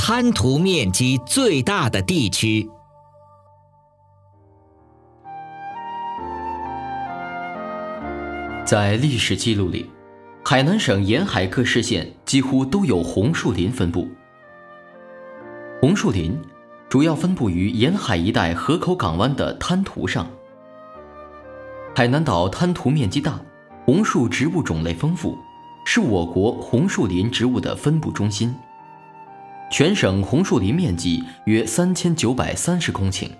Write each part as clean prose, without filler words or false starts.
滩涂面积最大的地区。 在历史记录里，海南省沿海各市县几乎都有红树林分布。红树林主要分布于沿海一带河口港湾的滩涂上。海南岛滩涂面积大，红树植物种类丰富，是我国红树林植物的分布中心。全省红树林面积约3930公顷。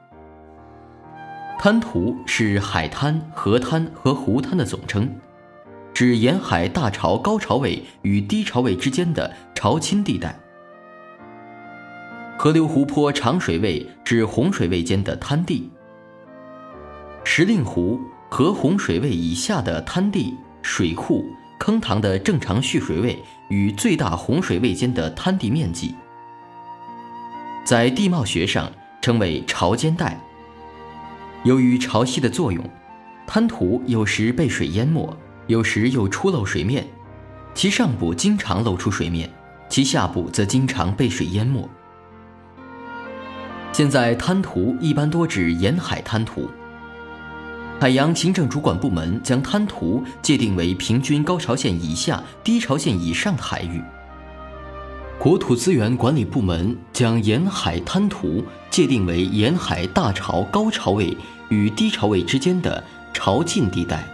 滩涂是海滩、河滩和湖滩的总称，指沿海大潮高潮位与低潮位之间的潮侵地带。河流湖泊长水位至洪水位间的滩地，石令湖和洪水位以下的滩地、水库、坑塘的正常蓄水位与最大洪水位间的滩地面积，在地貌学上称为潮间带。由于潮汐的作用，滩涂有时被水淹没，有时又出露水面，其上部经常露出水面，其下部则经常被水淹没。现在滩涂一般多指沿海滩涂。海洋行政主管部门将滩涂界定为平均高潮线以下、低潮线以上的海域。国土资源管理部门将沿海滩涂界定为沿海大潮高潮位与低潮位之间的潮浸地带。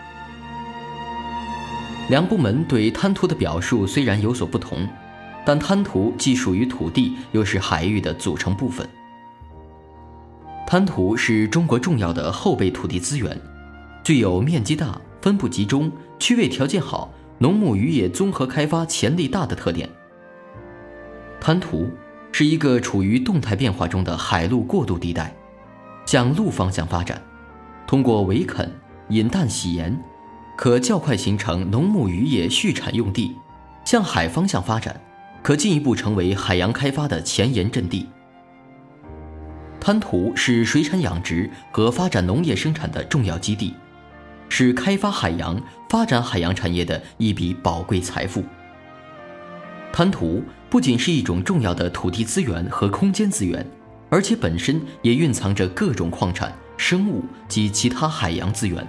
两部门对滩涂的表述虽然有所不同，但滩涂既属于土地，又是海域的组成部分。滩涂是中国重要的后备土地资源，具有面积大、分布集中、区位条件好、农牧渔业综合开发潜力大的特点。滩涂是一个处于动态变化中的海陆过渡地带，向陆方向发展，通过围垦、引淡洗盐，可较快形成农牧渔业畜产用地；向海方向发展，可进一步成为海洋开发的前沿阵地。滩涂是水产养殖和发展农业生产的重要基地，是开发海洋、发展海洋产业的一笔宝贵财富。滩涂不仅是一种重要的土地资源和空间资源，而且本身也蕴藏着各种矿产、生物及其他海洋资源。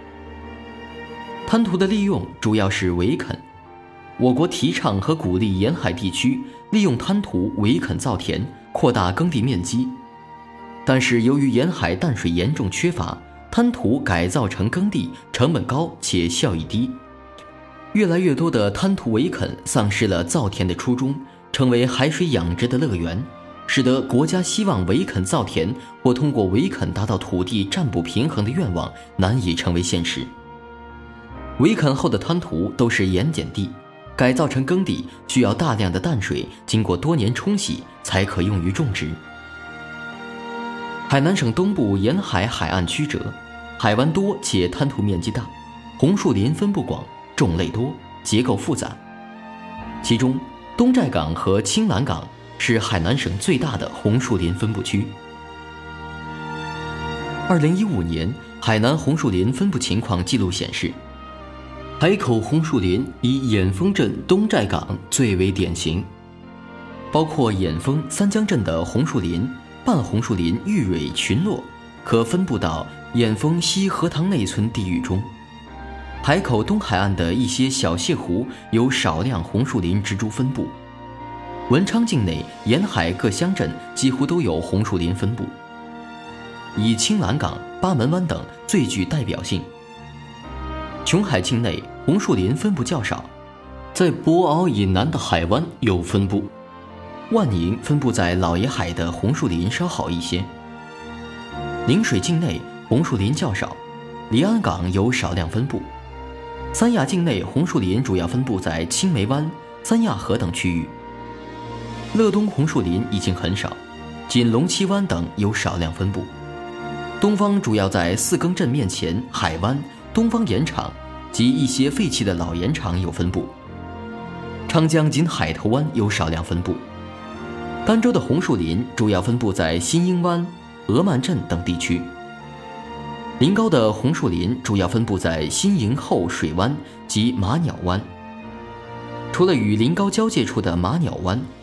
滩涂的利用主要是围垦，我国提倡和鼓励沿海地区利用滩涂围垦造田，扩大耕地面积。但是由于沿海淡水严重缺乏，滩涂改造成耕地成本高且效益低。越来越多的滩涂围垦丧失了造田的初衷，成为海水养殖的乐园，使得国家希望围垦造田或通过围垦达到土地占卜平衡的愿望难以成为现实。围垦后的滩涂都是盐碱地，改造成耕地需要大量的淡水经过多年冲洗才可用于种植。海南省东部沿海海岸曲折，海湾多且滩涂面积大，红树林分布广，种类多，结构复杂。其中东寨港和青兰港是海南省最大的红树林分布区。2015年海南红树林分布情况记录显示，海口红树林以眼峰镇东寨港最为典型，包括眼峰、三江镇的红树林、半红树林玉蕊群落，可分布到眼峰西荷塘内村地域中。海口东海岸的一些小泻湖有少量红树林植株分布。文昌境内沿海各乡镇几乎都有红树林分布，以青兰港、八门湾等最具代表性。琼海境内红树林分布较少，在博鳌以南的海湾有分布。万宁分布在老爷海的红树林稍好一些。陵水境内红树林较少，离安港有少量分布。三亚境内红树林主要分布在青梅湾、三亚河等区域。乐东红树林已经很少，仅龙栖湾等有少量分布。东方主要在四更镇面前、海湾、东方盐场及一些废弃的老盐场有分布。昌江仅海头湾有少量分布。儋州的红树林主要分布在新英湾、鹅曼镇等地区。临高的红树林主要分布在新营后水湾及马鸟湾。除了与临高交界处的马鸟湾，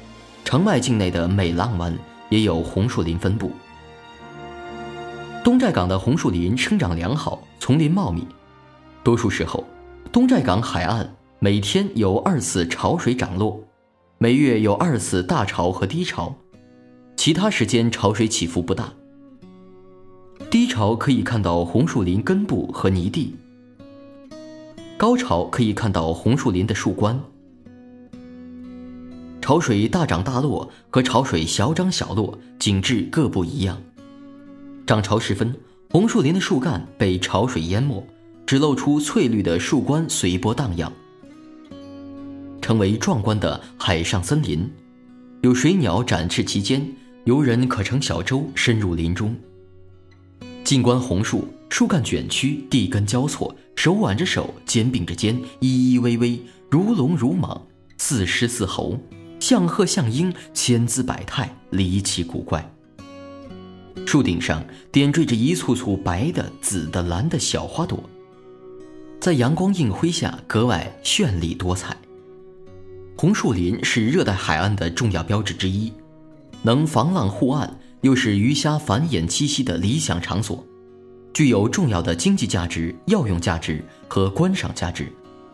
澄迈境内的美浪湾也有红树林分布。东寨港的红树林生长良好，丛林茂密，多数时候东寨港海岸每天有2次潮水涨落，每月有2次大潮和低潮，其他时间潮水起伏不大。低潮可以看到红树林根部和泥地，高潮可以看到红树林的树冠。潮水大涨大落和潮水小涨小落景致各不一样。涨潮时分，红树林的树干被潮水淹没，只露出翠绿的树冠随波荡漾，成为壮观的海上森林。有水鸟展翅其间，游人可乘小舟深入林中。近观红树，树干卷曲，地根交错，手挽着手，肩并着肩，依依偎偎，如龙如蟒，似狮似猴，像鹤像鹰，千姿百态，离奇古怪。树顶上点缀着一簇簇白的、紫的、蓝的小花朵，在阳光映辉下格外绚丽多彩。红树林是热带海岸的重要标志之一，能防浪护岸，又是鱼虾繁衍栖息的理想场所，具有重要的经济价值、药用价值和观赏价值。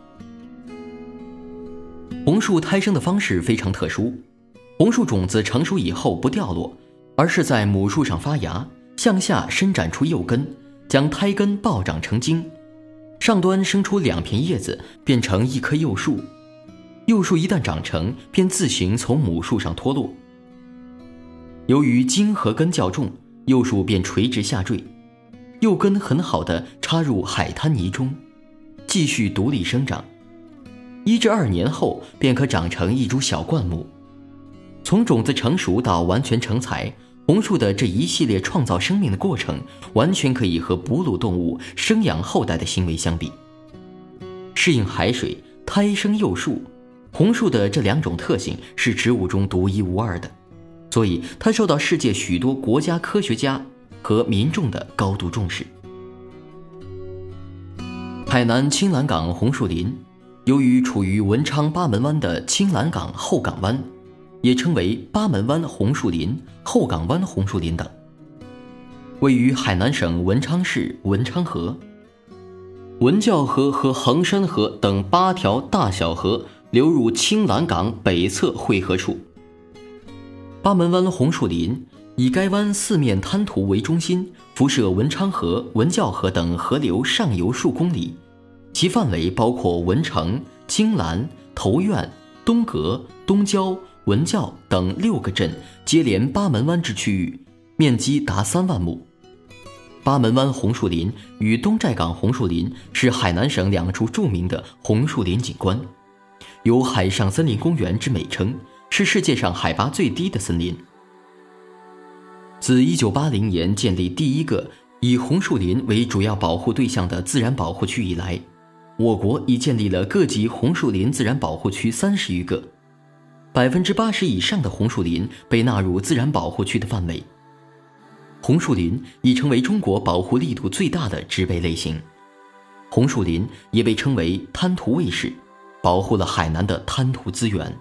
红树胎生的方式非常特殊，红树种子成熟以后不掉落，而是在母树上发芽，向下伸展出幼根，将胎根暴长成茎，上端生出2片叶子，变成一棵幼树。幼树一旦长成，便自行从母树上脱落。由于茎和根较重，幼树便垂直下坠，幼根很好地插入海滩泥中，继续独立生长。1至2年后，便可长成一株小灌木。从种子成熟到完全成材，红树的这一系列创造生命的过程，完全可以和哺乳动物生养后代的行为相比。适应海水，胎生幼树，红树的这2种特性是植物中独一无二的，所以它受到世界许多国家科学家和民众的高度重视。海南青蓝港红树林，由于处于文昌八门湾的青蓝港后港湾，也称为八门湾红树林、后港湾红树林等，位于海南省文昌市文昌河、文教河和衡山河等8条大小河流入青蓝港北侧汇合处。八门湾红树林以该湾4面滩涂为中心，辐射文昌河、文教河等河流上游数公里，其范围包括文城、青蓝、头苑、东阁、东郊、文教等6个镇，接连八门湾之区域，面积达3万亩。八门湾红树林与东寨港红树林是海南省2处著名的红树林景观，有海上森林公园之美称，是世界上海拔最低的森林。自1980年建立第一个以红树林为主要保护对象的自然保护区以来，我国已建立了各级红树林自然保护区30余个，80%以上的红树林被纳入自然保护区的范围。红树林已成为中国保护力度最大的植被类型。红树林也被称为滩涂卫士，保护了海南的滩涂资源。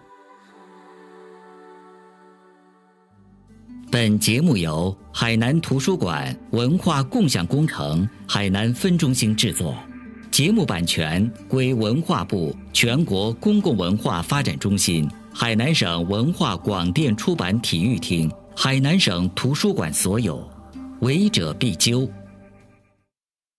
本节目由海南图书馆文化共享工程海南分中心制作，节目版权归文化部全国公共文化发展中心、海南省文化广电出版体育厅、海南省图书馆所有，违者必究。